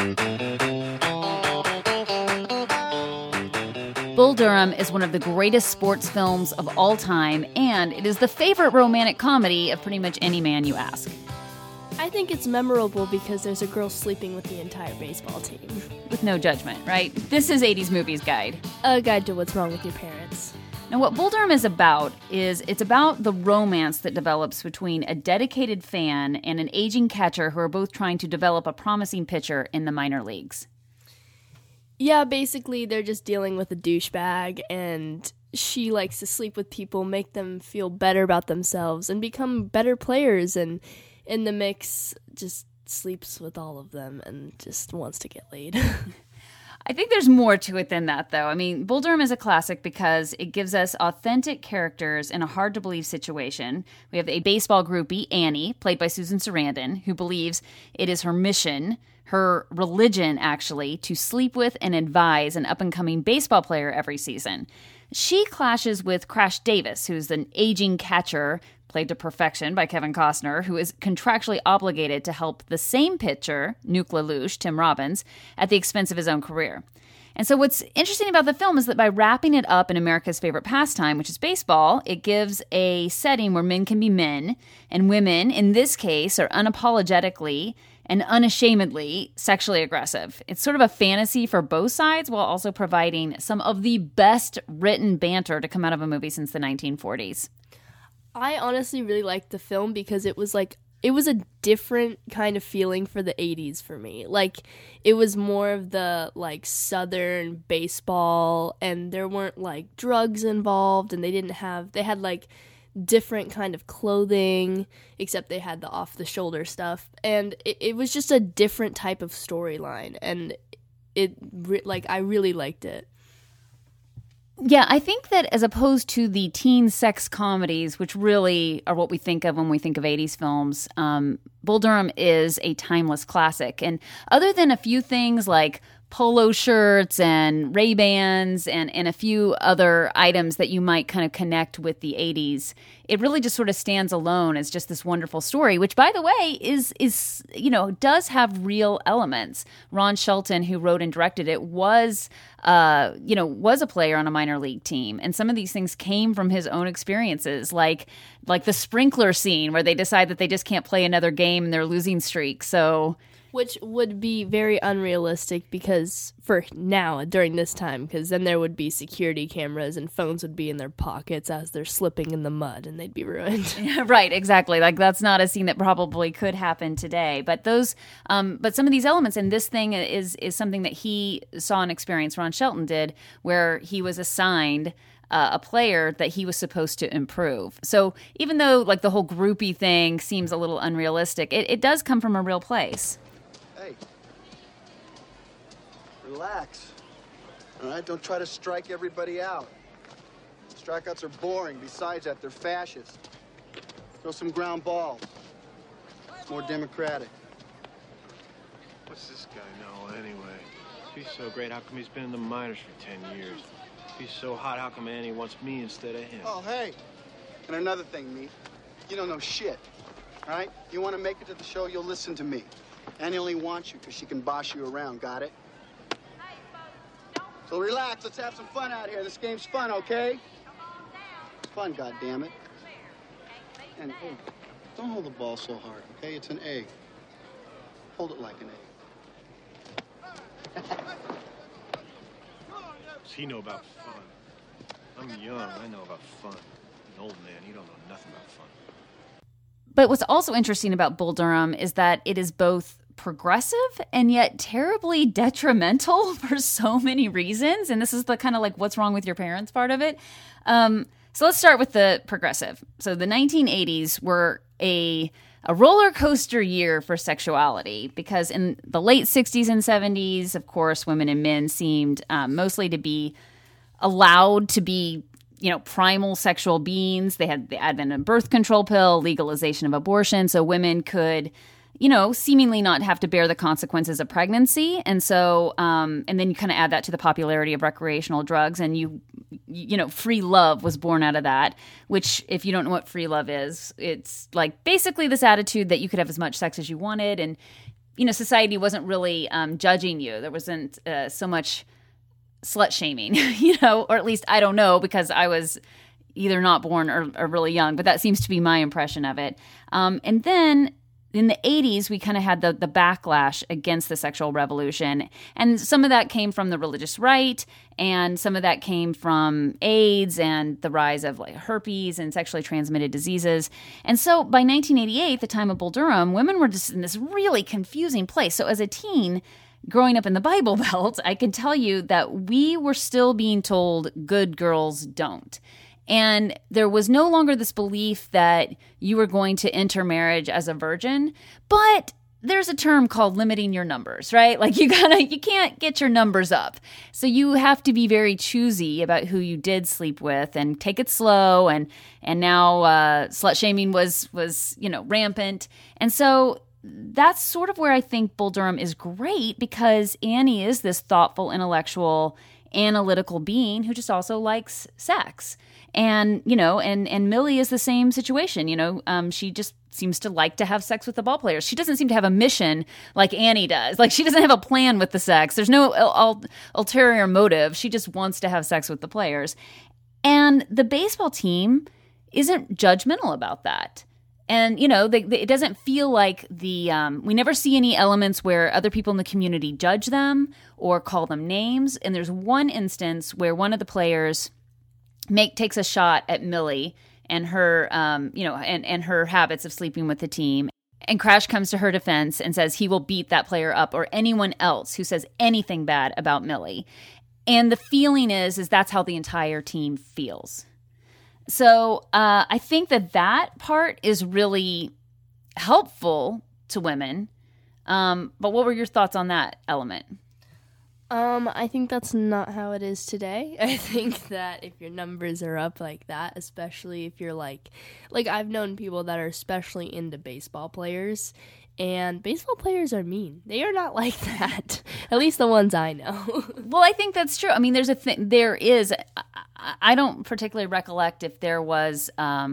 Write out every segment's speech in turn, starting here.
Bull Durham is one of the greatest sports films of all time, and it is the favorite romantic comedy of pretty much any man you ask. I think it's memorable because there's a girl sleeping with the entire baseball team. With no judgment, right? This is 80s Movies Guide. A guide to what's wrong with your parents. Now, what Bull Durham is about it's about the romance that develops between a dedicated fan and an aging catcher who are both trying to develop a promising pitcher in the minor leagues. Yeah, basically they're just dealing with a douchebag, and she likes to sleep with people, make them feel better about themselves, and become better players, and in the mix just sleeps with all of them and just wants to get laid. I think there's more to it than that, though. I mean, Bull Durham is a classic because it gives us authentic characters in a hard-to-believe situation. We have a baseball groupie, Annie, played by Susan Sarandon, who believes it is her mission, her religion, actually, to sleep with and advise an up-and-coming baseball player every season. She clashes with Crash Davis, who's an aging catcher, played to perfection by Kevin Costner, who is contractually obligated to help the same pitcher, Nuke LaLoosh, Tim Robbins, at the expense of his own career. And so what's interesting about the film is that by wrapping it up in America's favorite pastime, which is baseball, it gives a setting where men can be men, and women, in this case, are unapologetically and unashamedly sexually aggressive. It's sort of a fantasy for both sides while also providing some of the best written banter to come out of a movie since the 1940s. I honestly really liked the film because it was a different kind of feeling for the 80s for me. Like, it was more of the, Southern baseball, and there weren't, drugs involved, and they had, different kind of clothing, except they had the off-the-shoulder stuff. And it was just a different type of storyline, and I really liked it. Yeah, I think that as opposed to the teen sex comedies, which really are what we think of when we think of 80s films, Bull Durham is a timeless classic. And other than a few things like polo shirts and Ray-Bans and a few other items that you might kind of connect with the 80s, it really just sort of stands alone as just this wonderful story, which, by the way, is does have real elements. Ron Shelton, who wrote and directed it, was a player on a minor league team. And some of these things came from his own experiences, like the sprinkler scene where they decide that they just can't play another game and they're losing streak. So, which would be very unrealistic because for now, during this time, because then there would be security cameras and phones would be in their pockets as they're slipping in the mud and they'd be ruined. Right, exactly. That's not a scene that probably could happen today. But but some of these elements, and this thing is something that he saw and experienced, Ron Shelton did, where he was assigned a player that he was supposed to improve. So even though the whole groupie thing seems a little unrealistic, it does come from a real place. Hey, relax. All right, don't try to strike everybody out. Strikeouts are boring. Besides that, they're fascist. Throw some ground balls. It's more democratic. What's this guy know anyway? If he's so great, how come he's been in the minors for 10 years? If he's so hot, how come Annie wants me instead of him? Oh, hey. And another thing, me. You don't know shit. All right? You want to make it to the show, you'll listen to me. Annie only wants you because she can boss you around, got it? So relax, let's have some fun out here. This game's fun, okay? It's fun, goddammit. And hey, don't hold the ball so hard, okay? It's an egg. Hold it like an egg. What's he know about fun? I'm young, I know about fun. An old man, he don't know nothing about fun. But what's also interesting about Bull Durham is that it is both progressive and yet terribly detrimental for so many reasons. And this is the kind of what's wrong with your parents part of it. So let's start with the progressive. So the 1980s were a roller coaster year for sexuality because in the late 60s and 70s, of course, women and men seemed mostly to be allowed to be primal sexual beings. They had the advent of birth control pill, legalization of abortion, so women could, seemingly not have to bear the consequences of pregnancy. And so, and then you kind of add that to the popularity of recreational drugs, and free love was born out of that, which, if you don't know what free love is, it's basically this attitude that you could have as much sex as you wanted, and society wasn't really judging you. There wasn't so much slut shaming, or at least I don't know, because I was either not born or really young, but that seems to be my impression of it. And then in the 80s, we kind of had the backlash against the sexual revolution. And some of that came from the religious right, and some of that came from AIDS and the rise of like herpes and sexually transmitted diseases. And so by 1988, the time of Bull Durham, women were just in this really confusing place. So as a teen, growing up in the Bible Belt, I can tell you that we were still being told good girls don't. And there was no longer this belief that you were going to enter marriage as a virgin, but there's a term called limiting your numbers, right? Like you can't get your numbers up. So you have to be very choosy about who you did sleep with and take it slow. And now slut shaming was rampant. And so that's sort of where I think Bull Durham is great, because Annie is this thoughtful, intellectual, analytical being who just also likes sex. And, and Millie is the same situation. She just seems to like to have sex with the ball players. She doesn't seem to have a mission like Annie does. Like, she doesn't have a plan with the sex. There's no ulterior motive. She just wants to have sex with the players. And the baseball team isn't judgmental about that. And, it doesn't feel like we never see any elements where other people in the community judge them or call them names. And there's one instance where one of the players takes a shot at Millie and her, and her habits of sleeping with the team. And Crash comes to her defense and says he will beat that player up or anyone else who says anything bad about Millie. And the feeling is that's how the entire team feels. So I think that part is really helpful to women. But what were your thoughts on that element? I think that's not how it is today. I think that if your numbers are up like that, especially if you're like I've known people that are especially into baseball players, and baseball players are mean. They are not like that. At least the ones I know. Well, I think that's true. I mean, I don't particularly recollect if there was,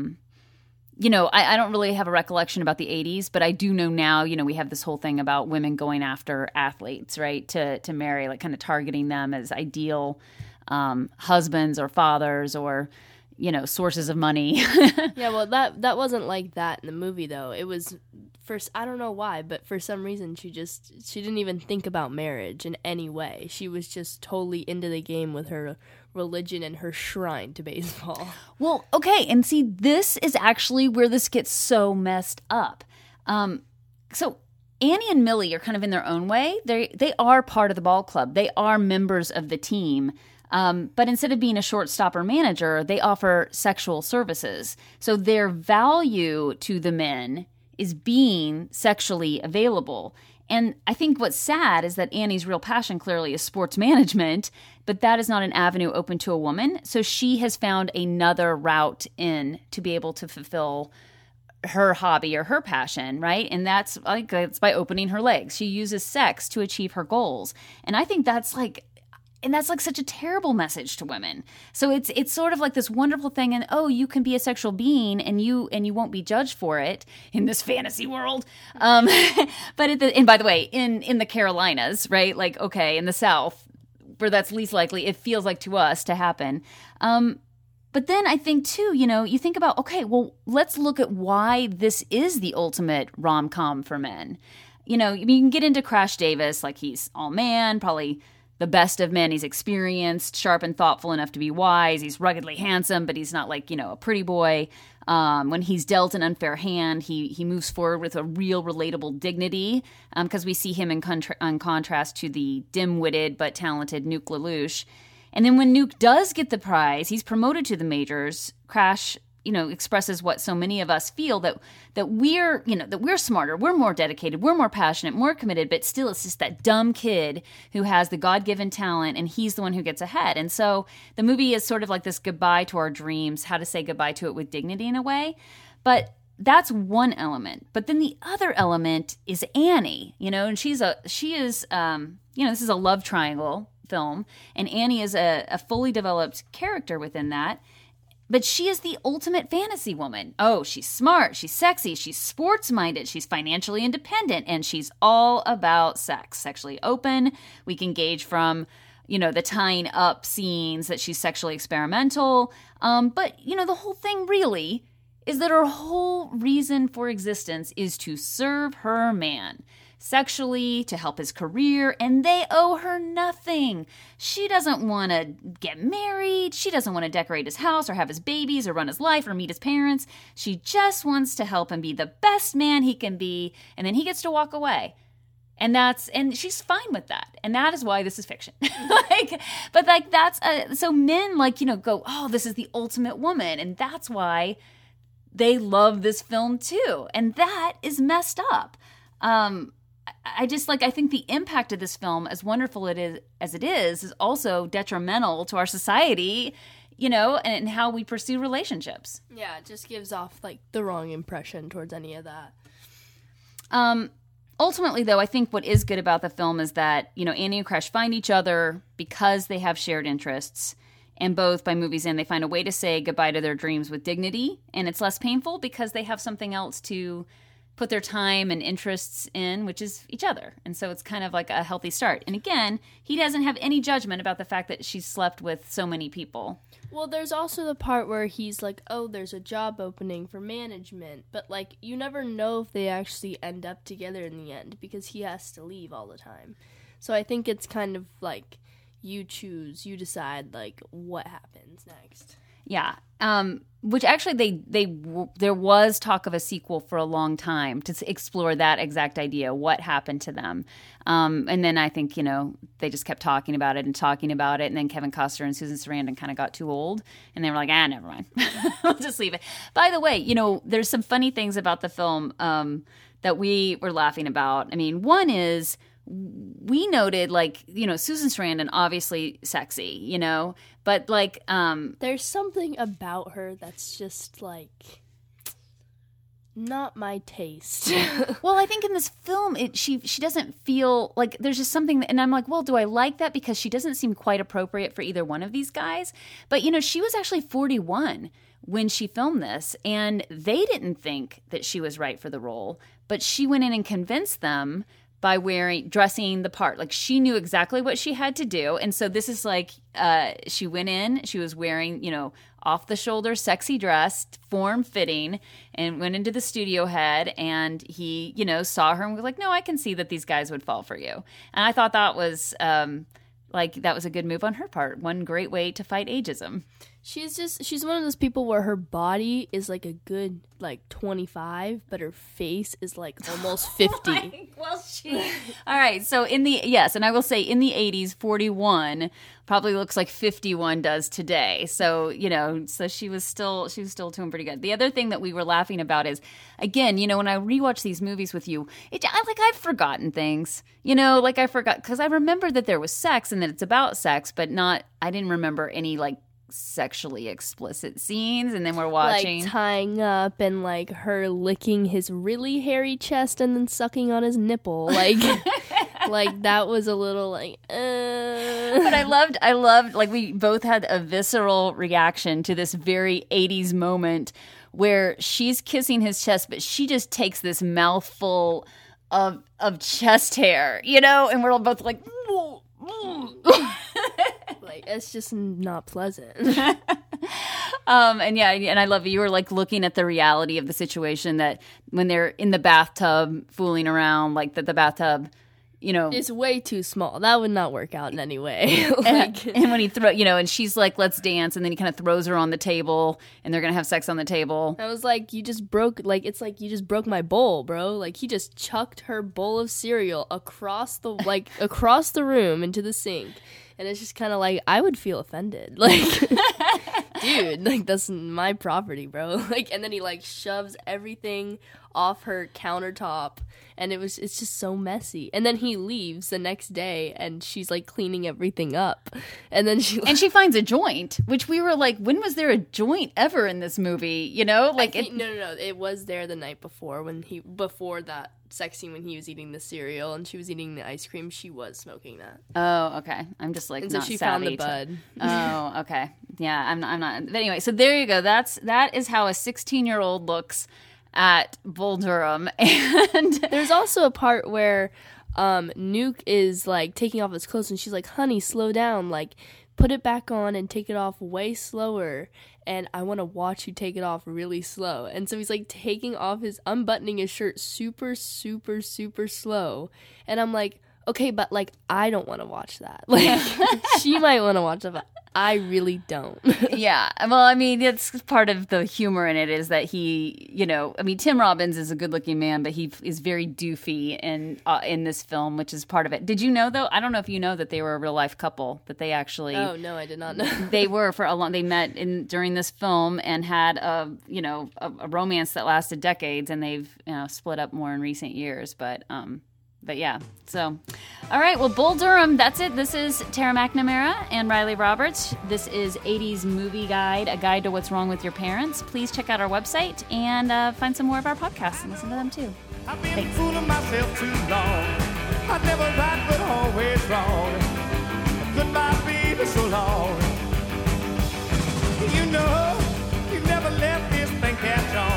I don't really have a recollection about the 80s, but I do know now, we have this whole thing about women going after athletes, right, to marry, like kind of targeting them as ideal husbands or fathers or, sources of money. Yeah, well, that wasn't like that in the movie, though. It was, I don't know why, but for some reason she didn't even think about marriage in any way. She was just totally into the game with her religion and her shrine to baseball. Well, okay, and see, this is actually where this gets so messed up. So Annie and Millie are kind of in their own way. They are part of the ball club. They are members of the team. But instead of being a shortstop or manager, they offer sexual services. So their value to the men is being sexually available. And I think what's sad is that Annie's real passion clearly is sports management, but that is not an avenue open to a woman. So she has found another route in to be able to fulfill her hobby or her passion, right? And it's by opening her legs. She uses sex to achieve her goals. And I think that's such a terrible message to women. So it's sort of like this wonderful thing, and you can be a sexual being, and you won't be judged for it in this fantasy world. But and by the way, in the Carolinas, right? Like, okay, in the South, where that's least likely, it feels like to us to happen. But then I think too, you think about, okay, well, let's look at why this is the ultimate rom-com for men. You can get into Crash Davis, like he's all man, probably the best of men. He's experienced, sharp and thoughtful enough to be wise. He's ruggedly handsome, but he's not like, a pretty boy. When he's dealt an unfair hand, he moves forward with a real relatable dignity, because we see him in contrast to the dim-witted but talented Nuke LaLoosh. And then when Nuke does get the prize, he's promoted to the majors. Crash, expresses what so many of us feel, that we're smarter, we're more dedicated, we're more passionate, more committed, but still it's just that dumb kid who has the God-given talent, and he's the one who gets ahead. And so the movie is sort of like this goodbye to our dreams, how to say goodbye to it with dignity in a way. But that's one element. But then the other element is Annie, and she is this is a love triangle film, and Annie is a fully developed character within that. But she is the ultimate fantasy woman. Oh, she's smart, she's sexy, she's sports-minded, she's financially independent, and she's all about sex. Sexually open. We can gauge from, the tying up scenes that she's sexually experimental. But, the whole thing really is that her whole reason for existence is to serve her man. Sexually, to help his career, and they owe her nothing. She doesn't want to get married. She doesn't want to decorate his house or have his babies or run his life or meet his parents. She just wants to help him be the best man he can be, and then he gets to walk away. And she's fine with that. And that is why this is fiction. So men go, oh, this is the ultimate woman. And that's why they love this film too. And that is messed up. I think the impact of this film, as wonderful as it is also detrimental to our society, and how we pursue relationships. Yeah, it just gives off the wrong impression towards any of that. Ultimately, though, I think what is good about the film is that, Annie and Crash find each other because they have shared interests. And both, by movie's end, they find a way to say goodbye to their dreams with dignity. And it's less painful because they have something else to put their time and interests in, which is each other. And so it's kind of like a healthy start. And again, he doesn't have any judgment about the fact that she's slept with so many people. Well, there's also the part where he's like, oh, there's a job opening for management. But, you never know if they actually end up together in the end because he has to leave all the time. So I think it's kind of you decide, what happens next. Yeah. Which actually there was talk of a sequel for a long time to explore that exact idea, what happened to them. And then I think, they just kept talking about it. And then Kevin Costner and Susan Sarandon kind of got too old and they were like, never mind. We'll just leave it. By the way, there's some funny things about the film that we were laughing about. I mean, one is we noted, Susan Sarandon, obviously sexy, but there's something about her that's just not my taste. Well, I think in this film, she doesn't feel there's just something, and I'm like, well, do I like that? Because she doesn't seem quite appropriate for either one of these guys. But, she was actually 41 when she filmed this, and they didn't think that she was right for the role, but she went in and convinced them by dressing the part. She knew exactly what she had to do. And so this is she went in, she was wearing, off the shoulder, sexy dress, form fitting, and went into the studio head, and he, saw her and was like, no, I can see that these guys would fall for you. And I thought that was, that was a good move on her part. One great way to fight ageism. She's one of those people where her body is a good 25, but her face is almost 50. All right. So and I will say in the 80s, 41 probably looks like 51 does today. So, so she was still doing pretty good. The other thing that we were laughing about is, again, when I rewatch these movies with you, I've forgotten things, I forgot, because I remember that there was sex and that it's about sex, but I didn't remember any sexually explicit scenes. And then we're watching tying up and her licking his really hairy chest and then sucking on his nipple, that was a little But I loved we both had a visceral reaction to this very 80s moment where she's kissing his chest, but she just takes this mouthful of chest hair, and we're all both it's just not pleasant. And I love you were looking at the reality of the situation, that when they're in the bathtub fooling around, the bathtub, it's way too small. That would not work out in any way. and when he and she's like, let's dance, and then he kind of throws her on the table, and they're gonna have sex on the table. I was like, you just broke you just broke my bowl, bro. He just chucked her bowl of cereal across the across the room into the sink. And it's just kind of I would feel offended. Dude, that's my property, bro. And then he shoves everything off her countertop, and it's just so messy. And then he leaves the next day, and she's cleaning everything up. And then she finds a joint, which we were when was there a joint ever in this movie? No, it was there the night before before that sex scene when he was eating the cereal and she was eating the ice cream, she was smoking that. Oh, okay. I'm just like And not so she savvy found the bud. Oh, okay. Yeah, I'm not. But anyway, so there you go. That is how a 16-year-old looks at Bull Durham. And there's also a part where Nuke is like taking off his clothes and she's like, honey, slow down, like put it back on and take it off way slower, and I want to watch you take it off really slow. And so he's like unbuttoning his shirt super, super, super slow, and I'm like, okay, but like I don't want to watch that. Like she might want to watch it, but I really don't. Yeah. Well, I mean, it's part of the humor in it is that he, Tim Robbins is a good-looking man, but he is very doofy in this film, which is part of it. Did you know, though? I don't know if you know that they were a real-life couple, that they actually... Oh, no, I did not know. They were for a long... They met during this film and had a romance that lasted decades, and they've split up more in recent years, But yeah, so, all right, well, Bull Durham, that's it. This is Tara McNamara and Riley Roberts. This is 80s Movie Guide, a guide to what's wrong with your parents. Please check out our website and find some more of our podcasts and listen to them, too. I've been fooling myself too long. I never right, but always wrong. Goodbye, baby, so long. You know, you never let this thing catch on.